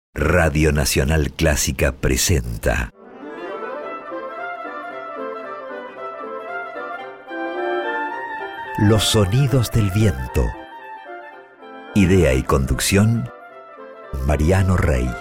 Radio Nacional Clásica presenta Los sonidos del viento. Idea y conducción, Mariano Rey.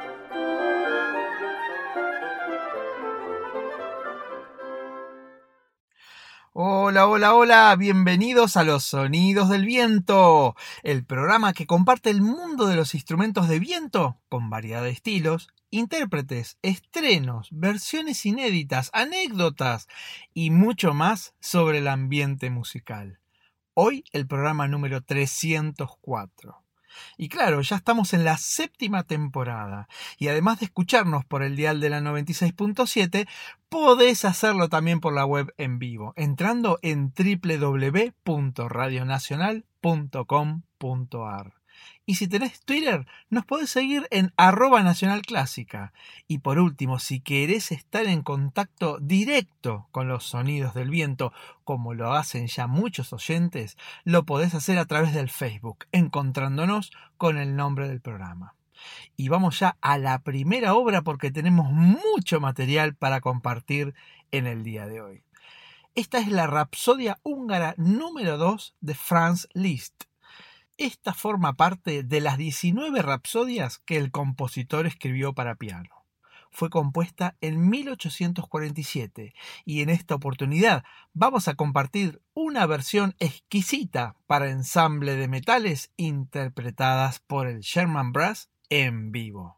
Hola, hola, hola, bienvenidos a Los Sonidos del Viento, el programa que comparte el mundo de los instrumentos de viento con variedad de estilos, intérpretes, estrenos, versiones inéditas, anécdotas y mucho más sobre el ambiente musical. Hoy el programa número 304. Y claro, ya estamos en la 7ª temporada y además de escucharnos por el dial de la 96.7, podés hacerlo también por la web en vivo, entrando en www.radionacional.com.ar. Y si tenés Twitter, nos podés seguir en @nacionalclásica. Y por último, si querés estar en contacto directo con los sonidos del viento, como lo hacen ya muchos oyentes, lo podés hacer a través del Facebook, encontrándonos con el nombre del programa. Y vamos ya a la primera obra porque tenemos mucho material para compartir en el día de hoy. Esta es la Rapsodia húngara número 2 de Franz Liszt. Esta forma parte de las 19 rapsodias que el compositor escribió para piano. Fue compuesta en 1847 y en esta oportunidad vamos a compartir una versión exquisita para ensamble de metales interpretadas por el Sherman Brass en vivo.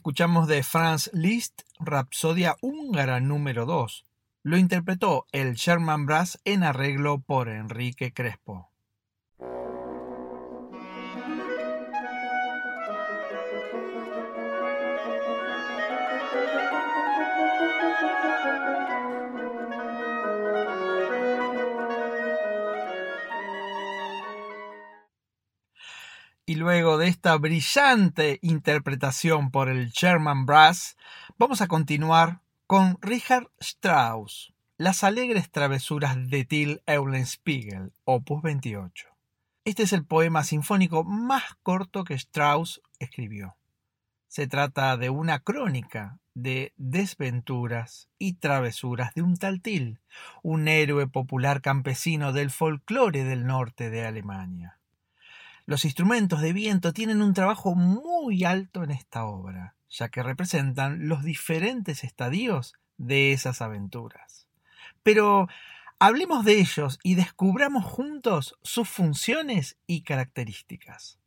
escuchamos de Franz Liszt, Rapsodia húngara número 2. Lo interpretó el Sherman Brass en arreglo por Enrique Crespo. Y luego de esta brillante interpretación por el Sherman Brass, vamos a continuar con Richard Strauss, Las alegres travesuras de Till Eulenspiegel, opus 28. Este es el poema sinfónico más corto que Strauss escribió. Se trata de una crónica de desventuras y travesuras de un tal Till, un héroe popular campesino del folclore del norte de Alemania. Los instrumentos de viento tienen un trabajo muy alto en esta obra, ya que representan los diferentes estadios de esas aventuras. Pero hablemos de ellos y descubramos juntos sus funciones y características.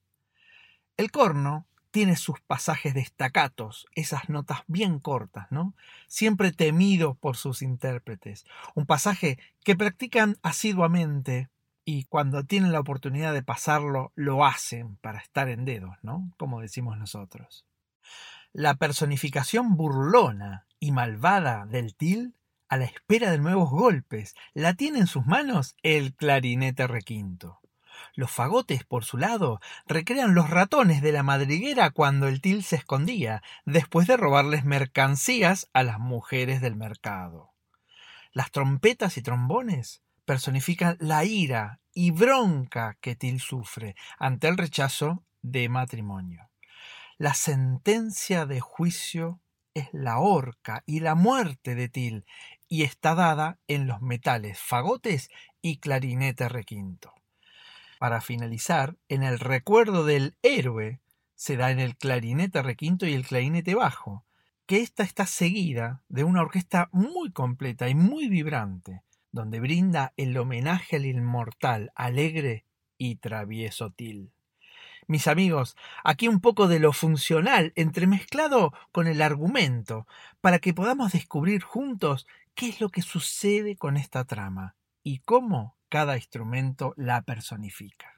El corno tiene sus pasajes de staccatos, esas notas bien cortas, ¿no? Siempre temidos por sus intérpretes. Un pasaje que practican asiduamente y cuando tienen la oportunidad de pasarlo, lo hacen para estar en dedos, ¿no? Como decimos nosotros. La personificación burlona y malvada del Till, a la espera de nuevos golpes, la tiene en sus manos el clarinete requinto. Los fagotes, por su lado, recrean los ratones de la madriguera cuando el Till se escondía, después de robarles mercancías a las mujeres del mercado. Las trompetas y trombones personifican la ira y bronca que Till sufre ante el rechazo de matrimonio. La sentencia de juicio es la horca y la muerte de Till y está dada en los metales fagotes y clarinete requinto. Para finalizar, en el recuerdo del héroe se da en el clarinete requinto y el clarinete bajo, que esta está seguida de una orquesta muy completa y muy vibrante, donde brinda el homenaje al inmortal, alegre y travieso Till. Mis amigos, aquí un poco de lo funcional entremezclado con el argumento, para que podamos descubrir juntos qué es lo que sucede con esta trama y cómo cada instrumento la personifica.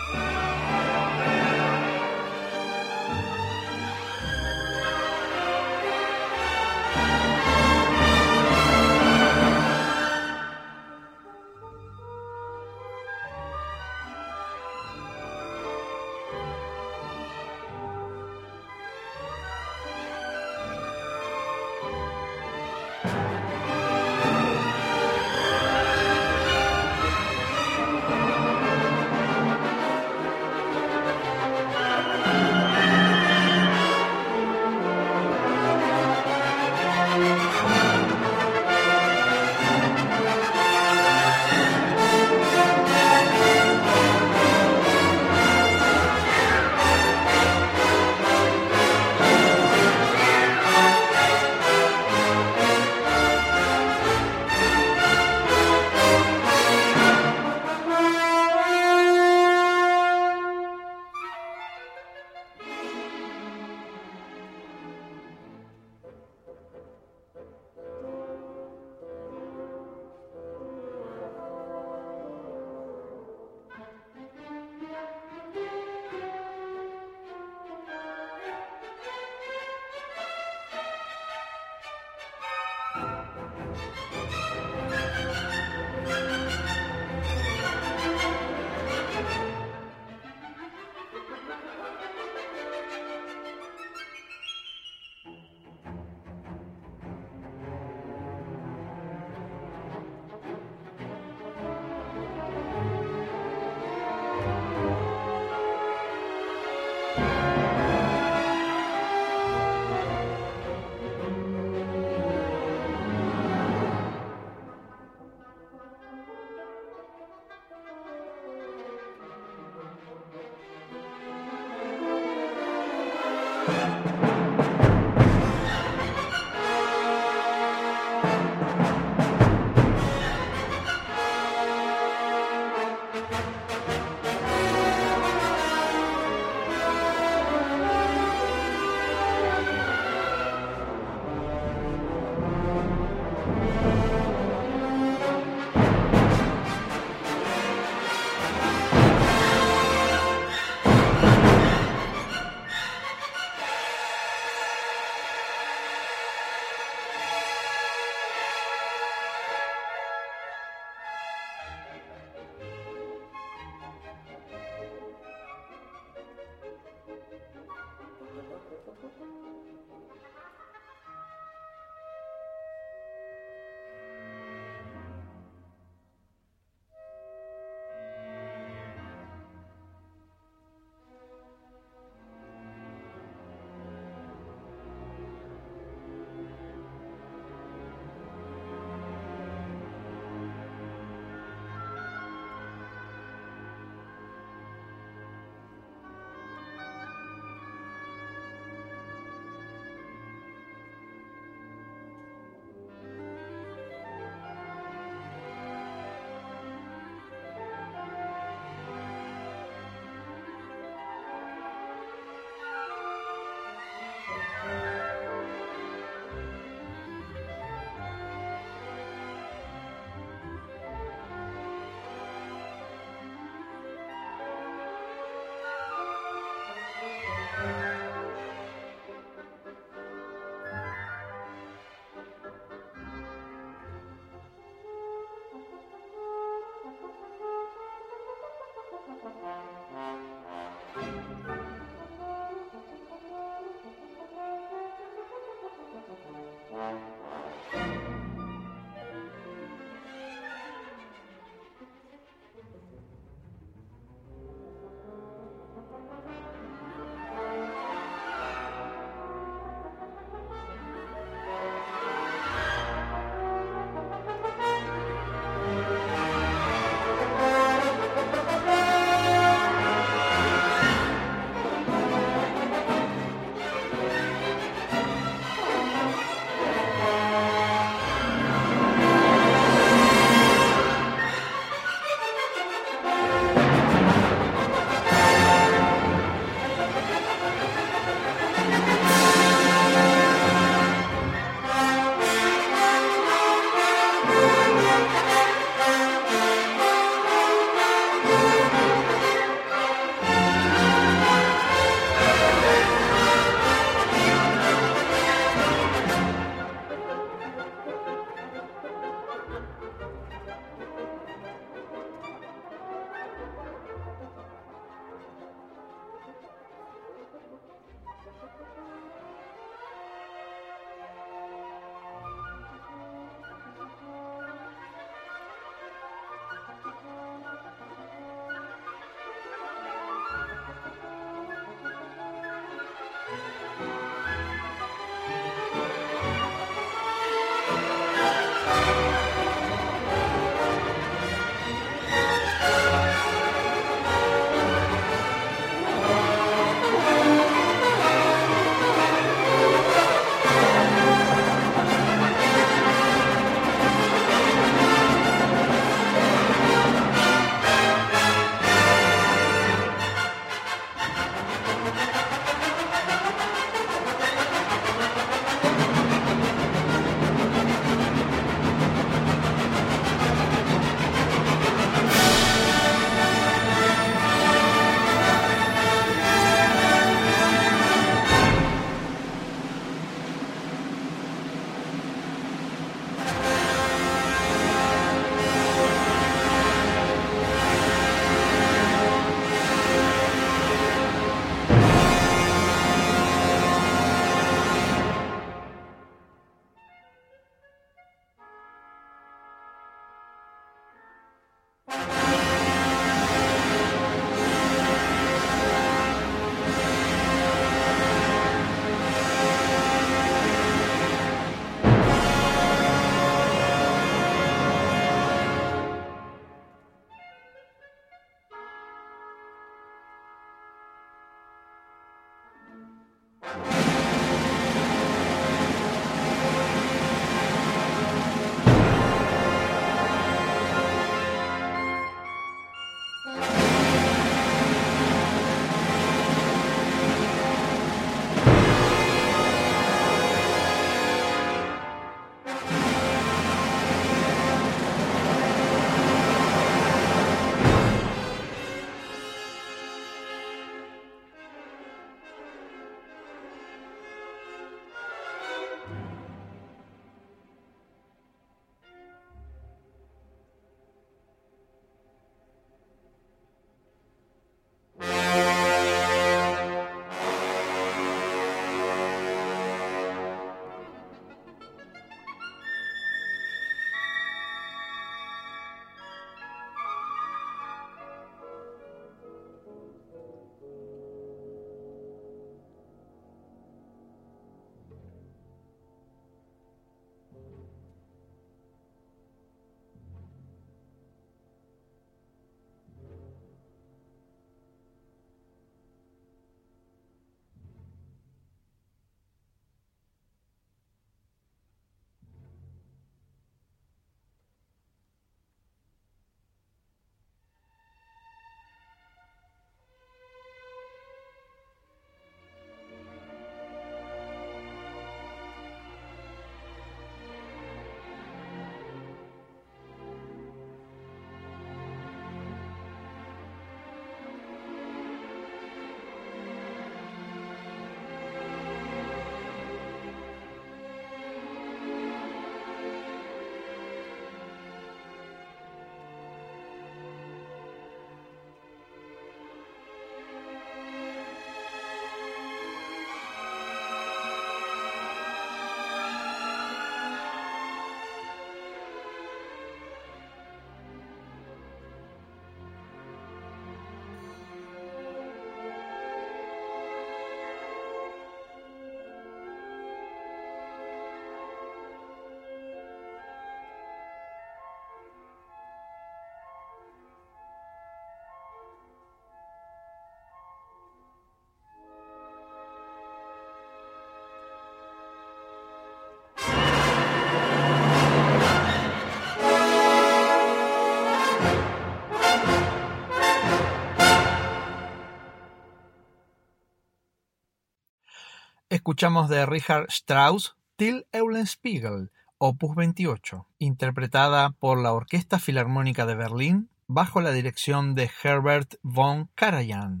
Escuchamos de Richard Strauss Till Eulenspiegel, opus 28, interpretada por la Orquesta Filarmónica de Berlín bajo la dirección de Herbert von Karajan.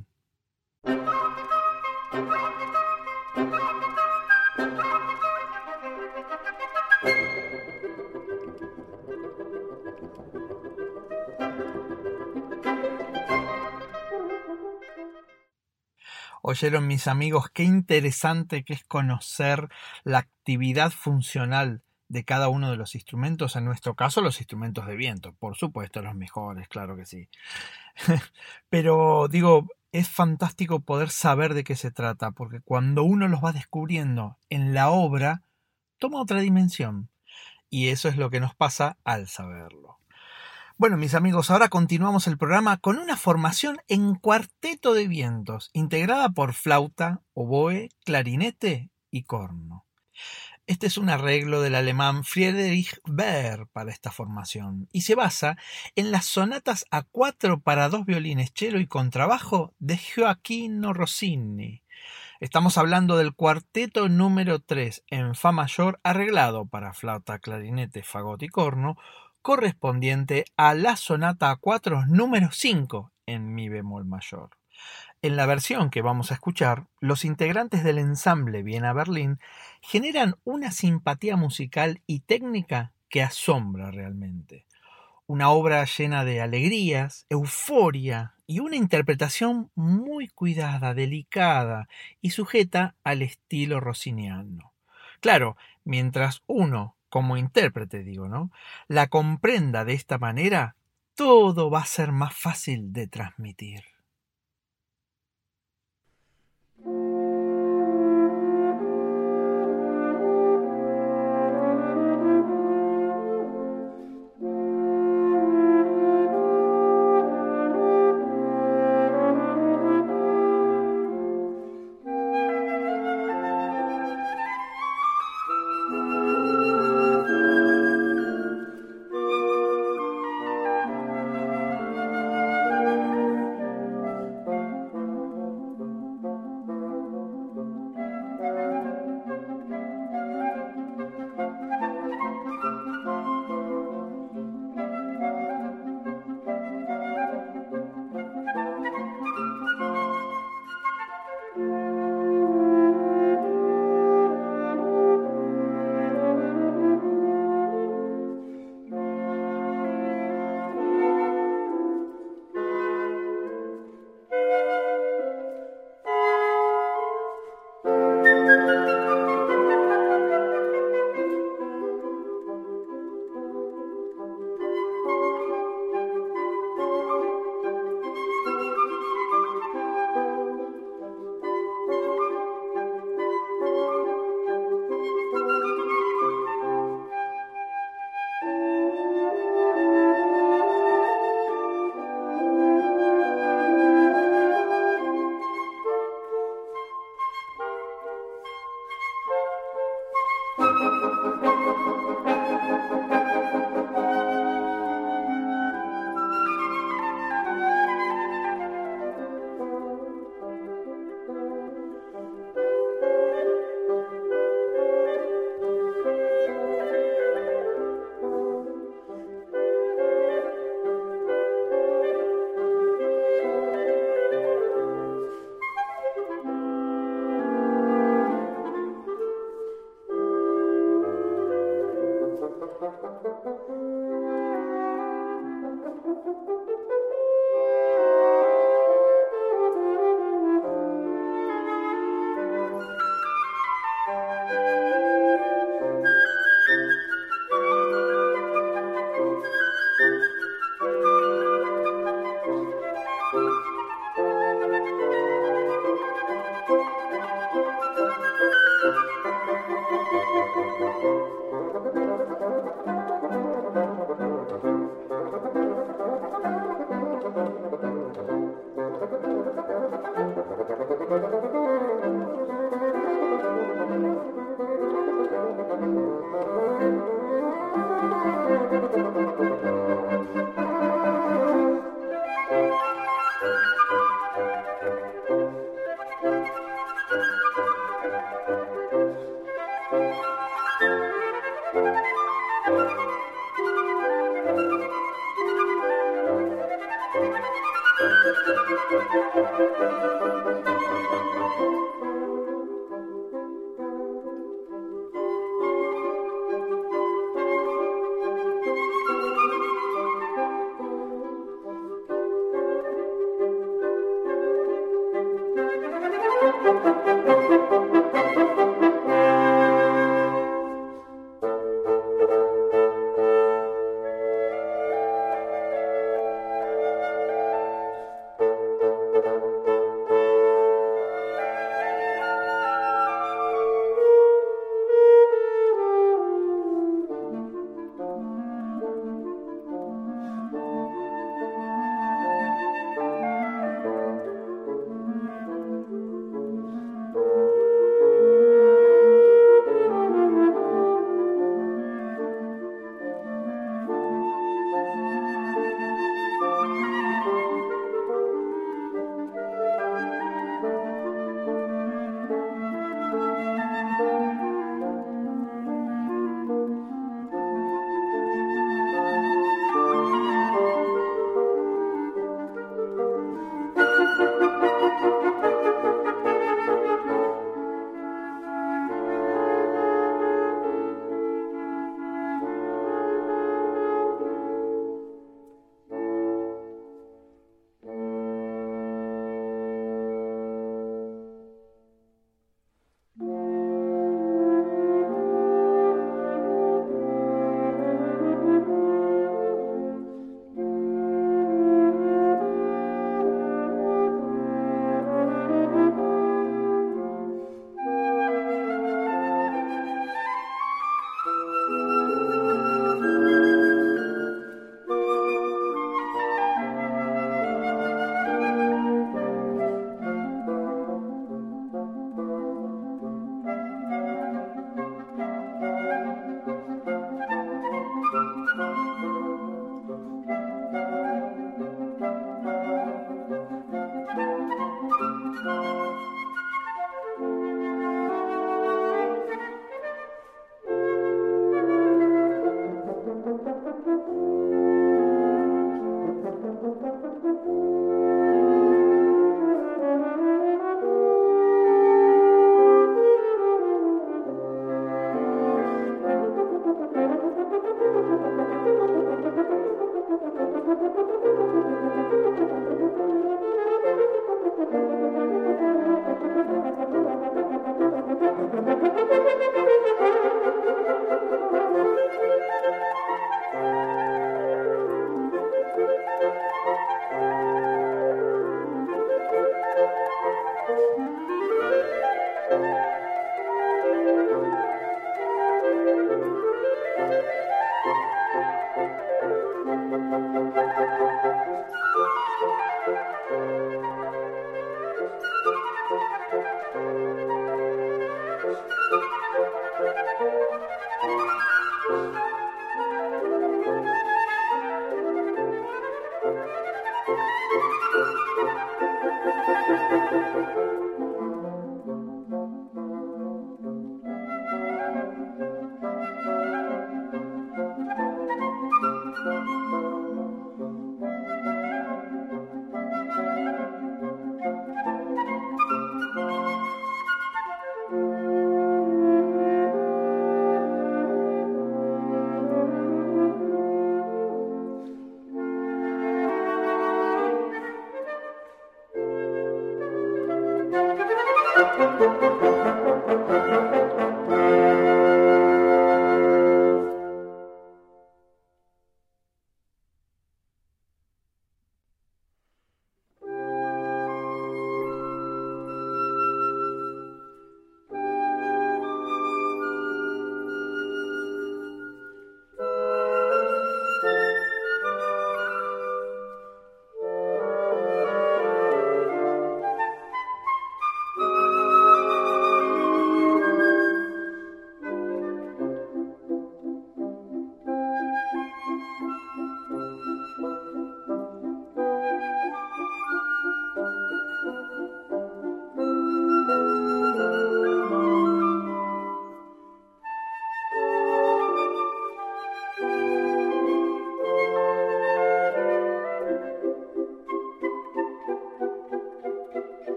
Oyeron, mis amigos, qué interesante que es conocer la actividad funcional de cada uno de los instrumentos, en nuestro caso los instrumentos de viento, por supuesto los mejores, claro que sí. Pero digo, es fantástico poder saber de qué se trata, porque cuando uno los va descubriendo en la obra, toma otra dimensión, y eso es lo que nos pasa al saberlo. Bueno, mis amigos, ahora continuamos el programa con una formación en cuarteto de vientos, integrada por flauta, oboe, clarinete y corno. Este es un arreglo del alemán Friedrich Baer para esta formación y se basa en las sonatas a 4 para 2 violines, cello y contrabajo de Gioacchino Rossini. Estamos hablando del cuarteto número 3 en fa mayor, arreglado para flauta, clarinete, fagot y corno, correspondiente a la sonata a 4 número 5 en mi bemol mayor. En la versión que vamos a escuchar, los integrantes del ensamble Viena Berlín generan una simpatía musical y técnica que asombra realmente. Una obra llena de alegrías, euforia y una interpretación muy cuidada, delicada y sujeta al estilo rossiniano. Claro, mientras uno, como intérprete digo, ¿no?, la comprenda de esta manera, todo va a ser más fácil de transmitir.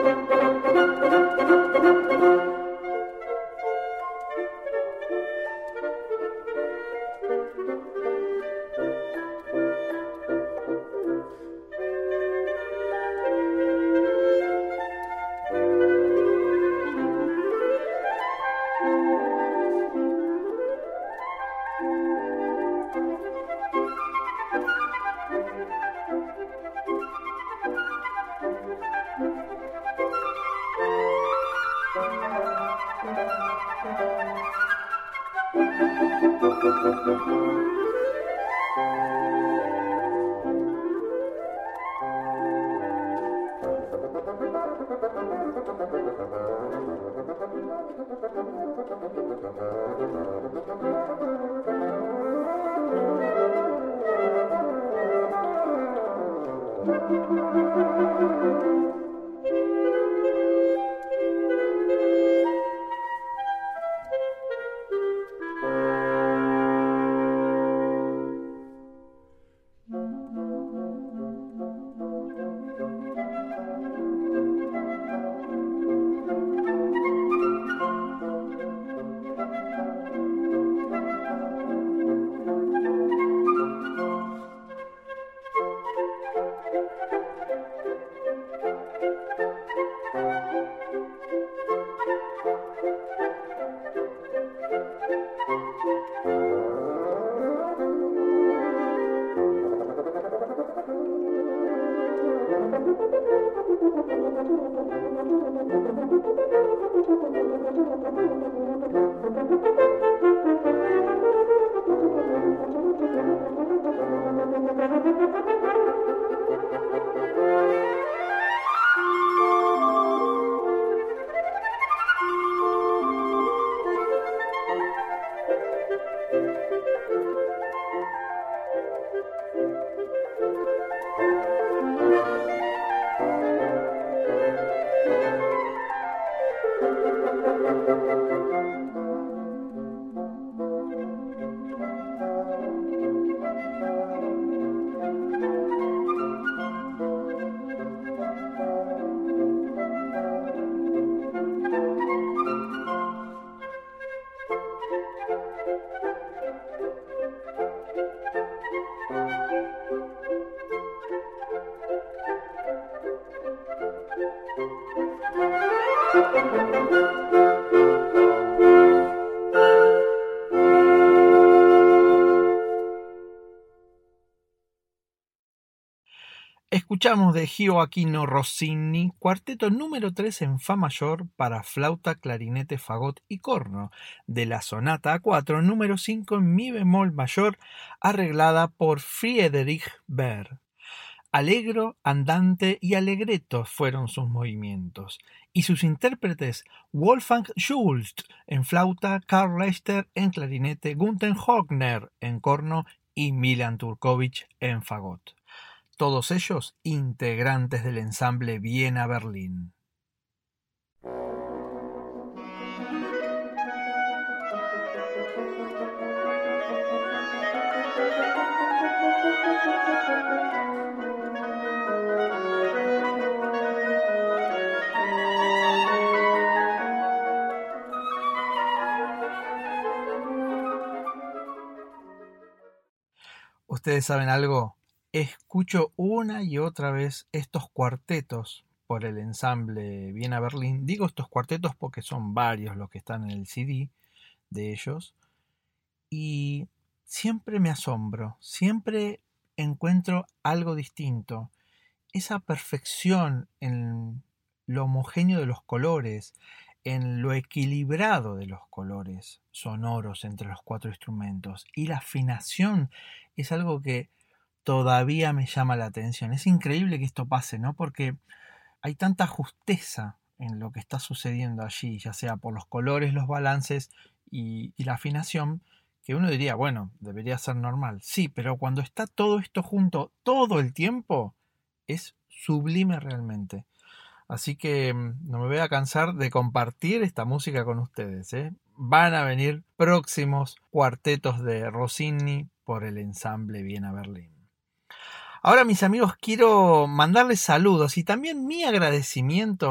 Escuchamos de Gioacchino Rossini, cuarteto número 3 en Fa mayor para flauta, clarinete, fagot y corno, de la sonata A4 número 5 en Mi bemol mayor, arreglada por Friedrich Berg. Allegro, andante y allegretto fueron sus movimientos, y sus intérpretes Wolfgang Schultz en flauta, Karl Leister en clarinete, Gunther Hochner en corno y Milan Turkovich en fagot. Todos ellos integrantes del ensamble Viena Berlín. ¿Ustedes saben algo? Escucho una y otra vez estos cuartetos por el ensamble Viena Berlín. Digo estos cuartetos porque son varios los que están en el CD de ellos. Y siempre me asombro, siempre encuentro algo distinto. Esa perfección en lo homogéneo de los colores, en lo equilibrado de los colores sonoros entre los cuatro instrumentos. Y la afinación es algo que todavía me llama la atención. Es increíble que esto pase, ¿no? Porque hay tanta justeza en lo que está sucediendo allí, ya sea por los colores, los balances y la afinación, que uno diría, bueno, debería ser normal. Sí, pero cuando está todo esto junto todo el tiempo, es sublime realmente. Así que no me voy a cansar de compartir esta música con ustedes, ¿eh? Van a venir próximos cuartetos de Rossini por el ensamble Viena Berlín. Ahora, mis amigos, quiero mandarles saludos y también mi agradecimiento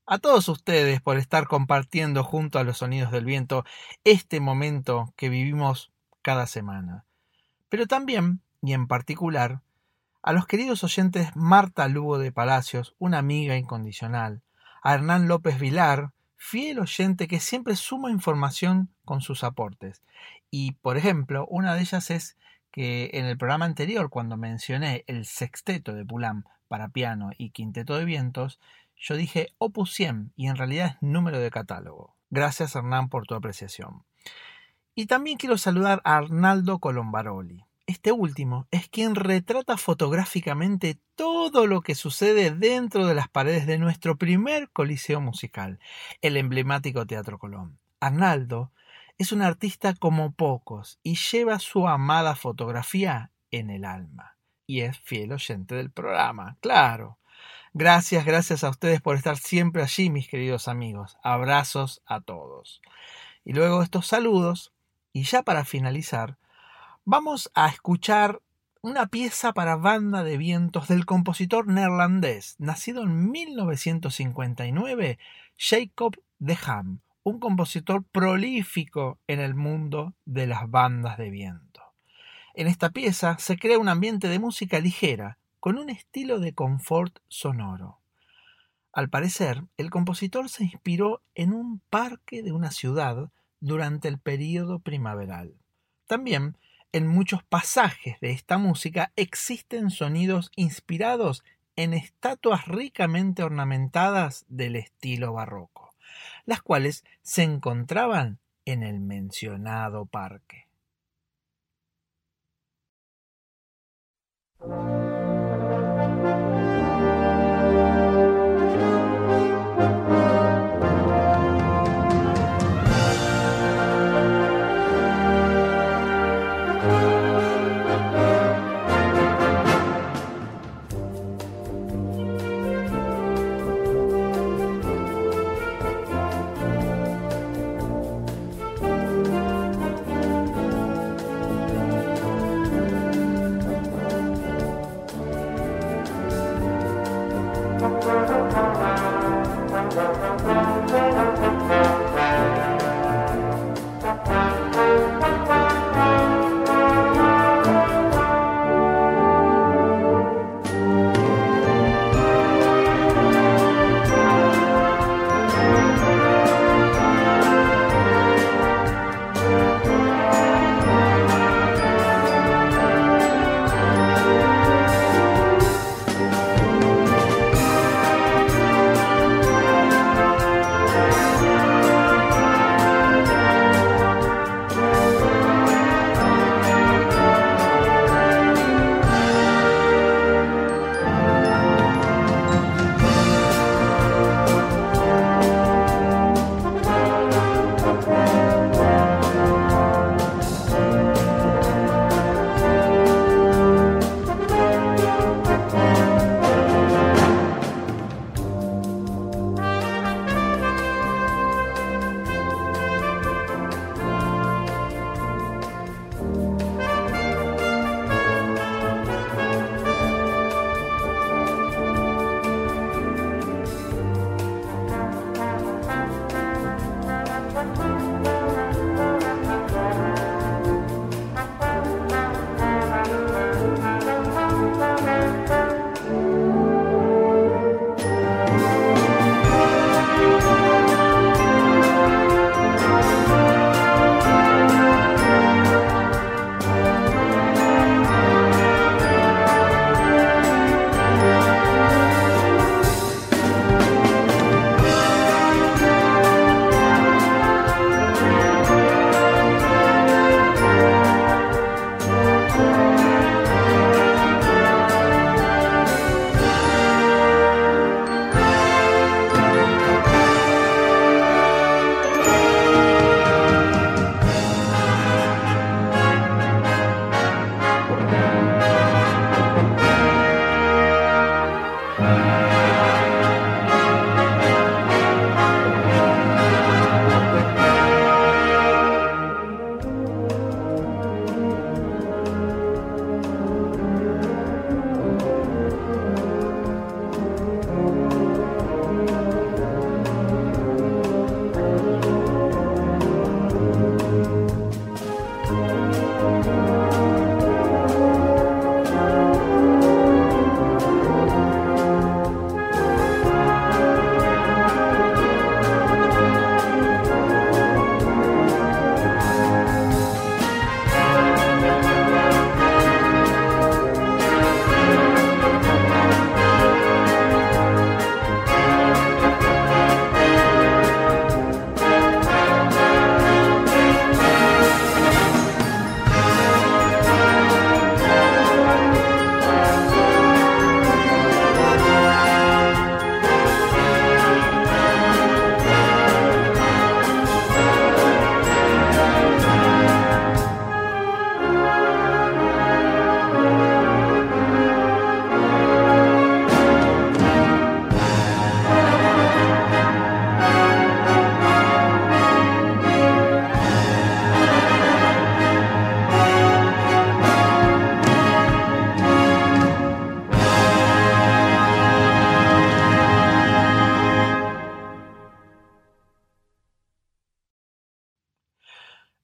a todos ustedes por estar compartiendo junto a los sonidos del viento este momento que vivimos cada semana. Pero también, y en particular, a los queridos oyentes Marta Lugo de Palacios, una amiga incondicional, a Hernán López Vilar, fiel oyente que siempre suma información con sus aportes. Y, por ejemplo, una de ellas es que en el programa anterior, cuando mencioné el sexteto de Poulenc para piano y quinteto de vientos, yo dije Opus 100 y en realidad es número de catálogo. Gracias, Hernán, por tu apreciación. Y también quiero saludar a Arnaldo Colombaroli. Este último es quien retrata fotográficamente todo lo que sucede dentro de las paredes de nuestro primer coliseo musical, el emblemático Teatro Colón. Arnaldo es un artista como pocos y lleva su amada fotografía en el alma. Y es fiel oyente del programa, claro. Gracias a ustedes por estar siempre allí, mis queridos amigos. Abrazos a todos. Y luego de estos saludos, y ya para finalizar, vamos a escuchar una pieza para banda de vientos del compositor neerlandés, nacido en 1959, Jacob de Ham, un compositor prolífico en el mundo de las bandas de viento. En esta pieza se crea un ambiente de música ligera, con un estilo de confort sonoro. Al parecer, el compositor se inspiró en un parque de una ciudad durante el período primaveral. También, en muchos pasajes de esta música existen sonidos inspirados en estatuas ricamente ornamentadas del estilo barroco, las cuales se encontraban en el mencionado parque.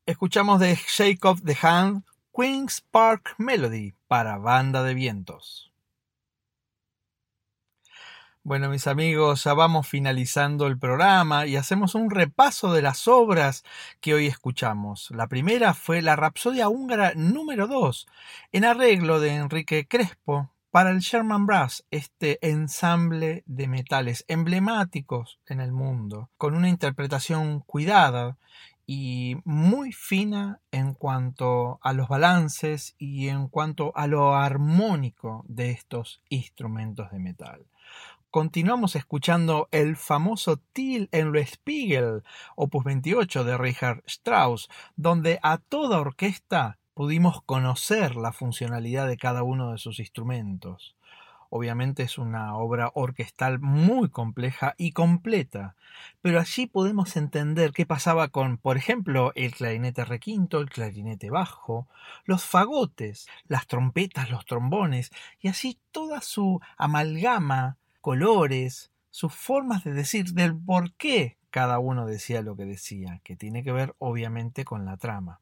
Escuchamos de Shake of the Hand, Queen's Park Melody para Banda de Vientos. Bueno, mis amigos, ya vamos finalizando el programa y hacemos un repaso de las obras que hoy escuchamos. La primera fue la Rapsodia húngara número 2, en arreglo de Enrique Crespo, para el Sherman Brass, este ensamble de metales emblemáticos en el mundo, con una interpretación cuidada y muy fina en cuanto a los balances y en cuanto a lo armónico de estos instrumentos de metal. Continuamos escuchando el famoso Till Spiegel, opus 28 de Richard Strauss, donde a toda orquesta pudimos conocer la funcionalidad de cada uno de sus instrumentos. Obviamente es una obra orquestal muy compleja y completa, pero allí podemos entender qué pasaba con, por ejemplo, el clarinete requinto, el clarinete bajo, los fagotes, las trompetas, los trombones, y así toda su amalgama, colores, sus formas de decir, del por qué cada uno decía lo que decía, que tiene que ver obviamente con la trama.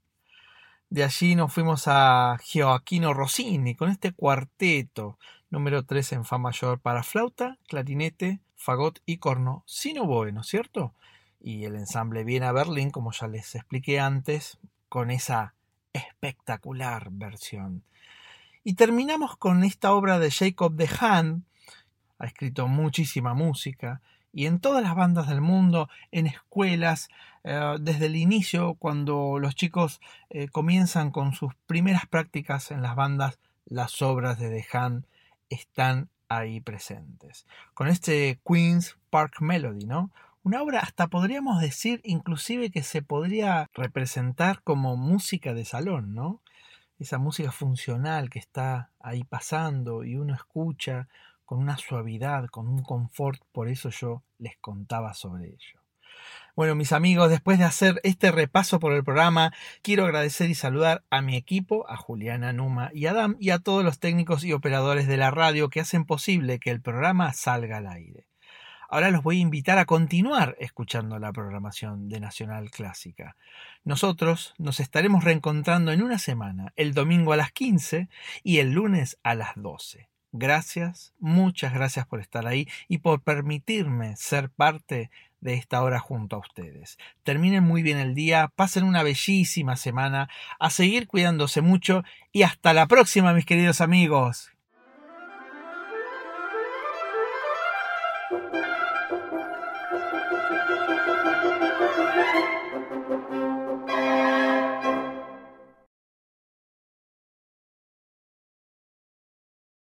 De allí nos fuimos a Gioacchino Rossini con este cuarteto número 3 en fa mayor para flauta, clarinete, fagot y corno, sin oboe, ¿no es cierto? Y el ensamble Viena Berlín, como ya les expliqué antes, con esa espectacular versión. Y terminamos con esta obra de Jacob de Hand. Ha escrito muchísima música y en todas las bandas del mundo, en escuelas, desde el inicio, cuando los chicos comienzan con sus primeras prácticas en las bandas, las obras de The Hand están ahí presentes. Con este Queen's Park Melody, ¿no? Una obra hasta podríamos decir inclusive que se podría representar como música de salón, ¿no? Esa música funcional que está ahí pasando y uno escucha con una suavidad, con un confort, por eso yo les contaba sobre ello. Bueno, mis amigos, después de hacer este repaso por el programa, quiero agradecer y saludar a mi equipo, a Juliana, Numa y Adam, y a todos los técnicos y operadores de la radio que hacen posible que el programa salga al aire. Ahora los voy a invitar a continuar escuchando la programación de Nacional Clásica. Nosotros nos estaremos reencontrando en una semana, el domingo a las 15 y el lunes a las 12. Gracias, muchas gracias por estar ahí y por permitirme ser parte de esta hora junto a ustedes. Terminen muy bien el día, pasen una bellísima semana, a seguir cuidándose mucho y hasta la próxima, mis queridos amigos.